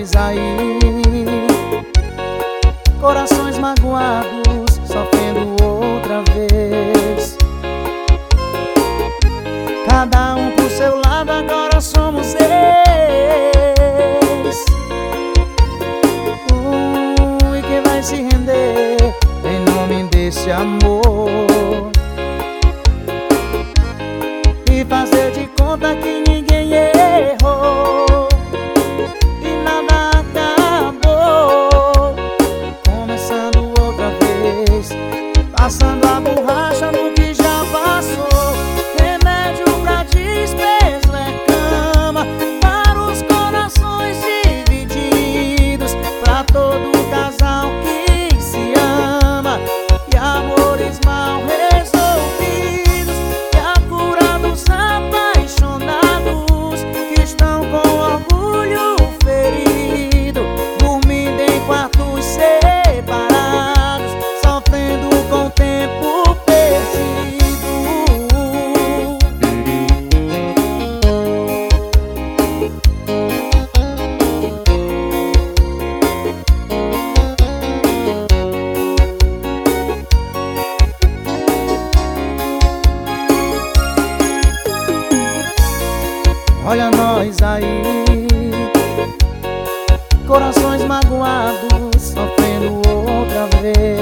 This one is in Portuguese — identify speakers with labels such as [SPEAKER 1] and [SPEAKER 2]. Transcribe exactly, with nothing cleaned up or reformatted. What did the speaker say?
[SPEAKER 1] nós aí, corações magoados, sofrendo outra vez. Cada um por seu lado, agora somos ex. Uh, e quem vai se render em nome desse amor e fazer de conta que ninguém errou e nada acabou, começando outra vez, passando a borracha no que já passou. Remédio pra despesa é cama para os corações divididos, pra todo casal que se ama, e amores mal resolvidos, e a cura dos apaixonados que estão com orgulho ferido, dormindo em quartos separados, sofrendo com o tempo perdido. Olha nós aí, corações magoados, sofrendo outra vez.